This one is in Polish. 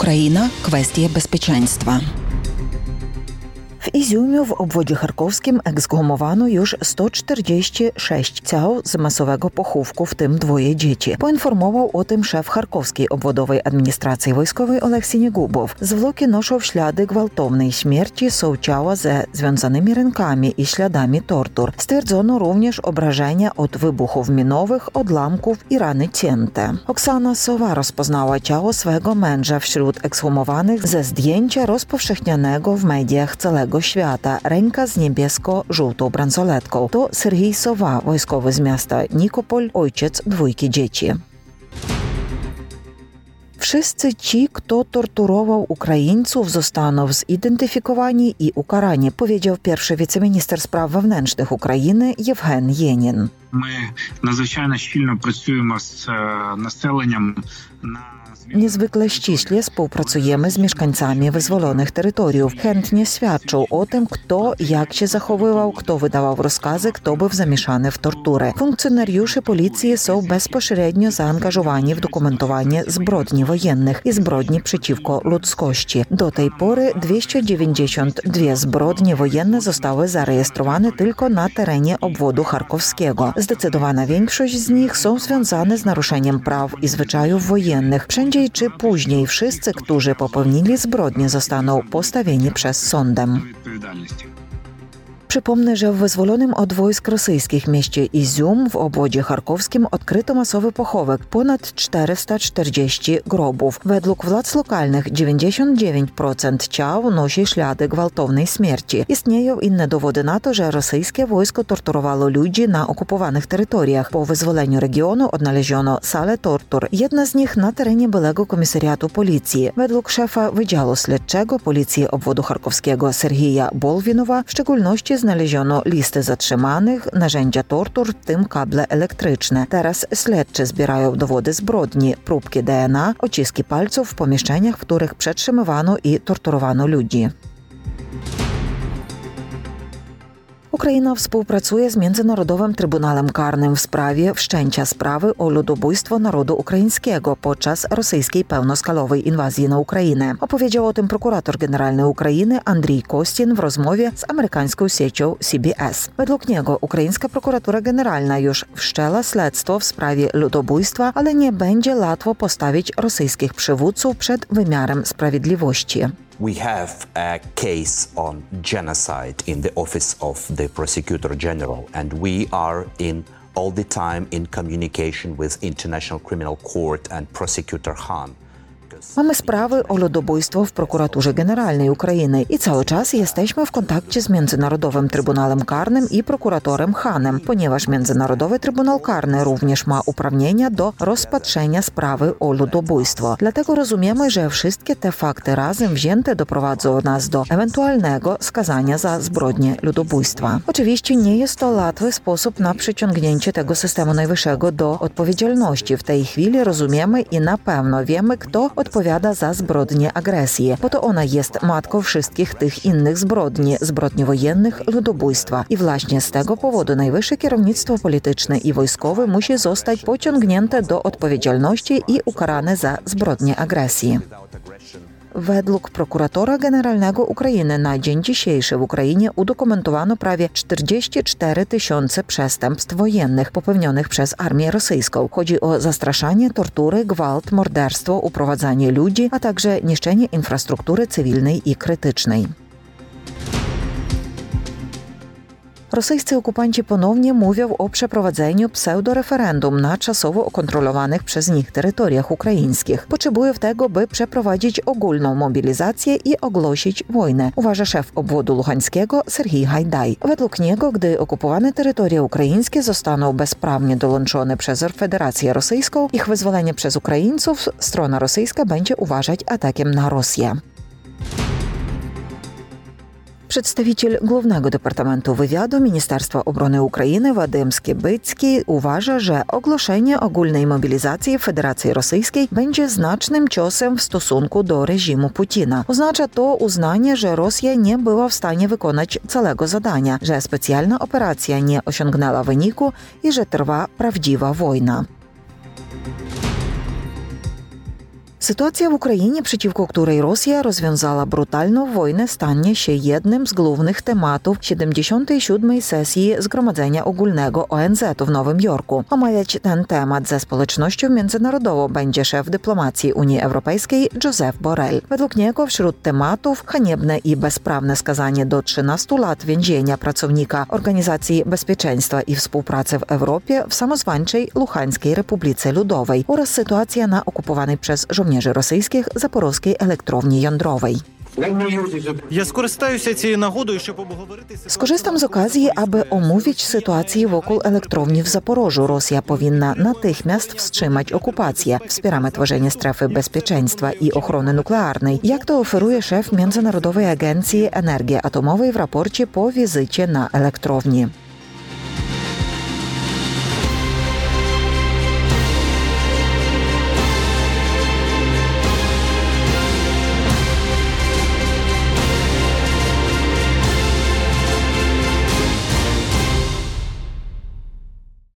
Ukraina – kwestie bezpieczeństwa. W Iziumiu w obwodzie charkowskim ekshumowano już 146 ciał z masowego pochówku, w tym 2 dzieci. Poinformował o tym szef Charkowskiej Obwodowej Administracji Wojskowej Oleksij Niegubow. Zwłoki noszą ślady gwałtownej śmierci, są ciała ze związanymi rękami i śladami tortur. Stwierdzono również obrażenia od wybuchów minowych, odłamków i rany cięte. Oksana Sowa rozpoznała ciało swego męża wśród ekshumowanych ze zdjęcia rozpowszechnianego w mediach całego świata. Ręka z niebiesko-żółtą bransoletką. To Serhij Sowa, wojskowy z miasta Nikopol, ojciec 2 dzieci. Wszyscy ci, kto torturował Ukraińców, zostaną zidentyfikowani i ukarani, powiedział pierwszy wiceminister spraw wewnętrznych Ukrainy Євген Єнін. Ми надзвичайно щільно працюємо з населенням на Niezwykle ściśle współpracujemy z mieszkańcami wyzwolonych terytoriów. Chętnie świadczą o tym, kto jak się zachowywał, kto wydawał rozkazy, kto był zamieszany w tortury. Funkcjonariusze policji są bezpośrednio zaangażowani w dokumentowanie zbrodni wojennych i zbrodni przeciwko ludzkości. Do tej pory 292 zbrodnie wojenne zostały zarejestrowane tylko na terenie obwodu charkowskiego. Zdecydowana większość z nich są związane z naruszeniem praw i zwyczajów wojennych. Prędzej czy później wszyscy, którzy popełnili zbrodnie, zostaną postawieni przez sądem. Przypomnę, że w wyzwolonym od wojsk rosyjskich mieście Izium w obwodzie charkowskim odkryto masowy pochówek, ponad 440 grobów. Według władz lokalnych 99% ciał nosi ślady gwałtownej śmierci. Istnieją inne dowody na to, że rosyjskie wojsko torturowało ludzi na okupowanych terytoriach. Po wyzwoleniu regionu odnaleziono salę tortur. Jedna z nich na terenie byłego komisariatu policji. Według szefa Wydziału Śledczego Policji obwodu charkowskiego Serhija Bolwinowa w szczególności znaleziono listy zatrzymanych, narzędzia tortur, w tym kable elektryczne. Teraz śledczy zbierają dowody zbrodni, próbki DNA, odciski palców w pomieszczeniach, w których przetrzymywano i torturowano ludzi. Ukraina współpracuje z Międzynarodowym Trybunałem Karnym w sprawie wszczęcia sprawy o ludobójstwo narodu ukraińskiego podczas rosyjskiej pełnoskalowej inwazji na Ukrainę. Opowiedział o tym prokurator generalny Ukrainy Andrii Kostin w rozmowie z amerykańską siecią CBS. Według niego ukraińska prokuratura generalna już wszczęła śledztwo w sprawie ludobójstwa, ale nie będzie łatwo postawić rosyjskich przywódców przed wymiarem sprawiedliwości. We have a case on genocide in the office of the Prosecutor General, and we are all the time in communication with International Criminal Court and Prosecutor Khan. Mamy sprawy o ludobójstwo w prokuraturze generalnej Ukrainy i cały czas jesteśmy w kontakcie z Międzynarodowym Trybunałem Karnym i prokuratorem Hanem, ponieważ Międzynarodowy Trybunał Karny również ma uprawnienia do rozpatrzenia sprawy o ludobójstwo. Dlatego rozumiemy, że wszystkie te fakty razem wzięte doprowadzą nas do ewentualnego skazania za zbrodnię ludobójstwa. Oczywiście nie jest to łatwy sposób na przyciągnięcie tego systemu najwyższego do odpowiedzialności. W tej chwili rozumiemy i na pewno wiemy, kto odpowiada za zbrodnię agresji, bo to ona jest matką wszystkich tych innych zbrodni wojennych, ludobójstwa. I właśnie z tego powodu najwyższe kierownictwo polityczne i wojskowe musi zostać pociągnięte do odpowiedzialności i ukarane za zbrodnię agresji. Według prokuratora generalnego Ukrainy na dzień dzisiejszy w Ukrainie udokumentowano prawie 44 000 przestępstw wojennych popełnionych przez armię rosyjską. Chodzi o zastraszanie, tortury, gwałt, morderstwo, uprowadzanie ludzi, a także niszczenie infrastruktury cywilnej i krytycznej. Rosyjscy okupanci ponownie mówią o przeprowadzeniu pseudoreferendum na czasowo kontrolowanych przez nich terytoriach ukraińskich. Potrzebują tego, by przeprowadzić ogólną mobilizację i ogłosić wojnę, uważa szef obwodu luhańskiego Serhij Hajdaj. Według niego, gdy okupowane terytoria ukraińskie zostaną bezprawnie dołączone przez Federację Rosyjską, ich wyzwolenie przez Ukraińców strona rosyjska będzie uważać atakiem na Rosję. Przedstawiciel Głównego Departamentu Wywiadu Ministerstwa Obrony Ukrainy Wadym Skiebycki uważa, że ogłoszenie ogólnej mobilizacji w Federacji Rosyjskiej będzie znacznym ciosem w stosunku do reżimu Putina. Oznacza to uznanie, że Rosja nie była w stanie wykonać całego zadania, że specjalna operacja nie osiągnęła wyniku i że trwa prawdziwa wojna. Sytuacja w Ukrainie, przeciwko której Rosja rozwiązała brutalną wojnę, stanie się jednym z głównych tematów 77. sesji Zgromadzenia Ogólnego ONZ w Nowym Jorku. Omawiać ten temat ze społecznością międzynarodową będzie szef dyplomacji Unii Europejskiej Josep Borrell. Według niego wśród tematów haniebne i bezprawne skazanie do 13 lat więzienia pracownika Organizacji Bezpieczeństwa i Współpracy w Europie w samozwańczej Luhańskiej Republice Ludowej oraz sytuacja na okupowanej przez żołnierzy rosyjskich Запорозькій elektrowni jądrowej. Я скористаюся цією нагодою, щоб обговорити... Skorzystam z okazji, aby omówić sytuację wokół elektrowni w Zaporożu. Rosja powinna natychmiast wstrzymać okupację. Wspieramy tworzenie strefy bezpieczeństwa i ochrony nuklearnej, jak to oferuje szef Międzynarodowej Agencji Energii Atomowej w raporcie po wizycie na elektrowni.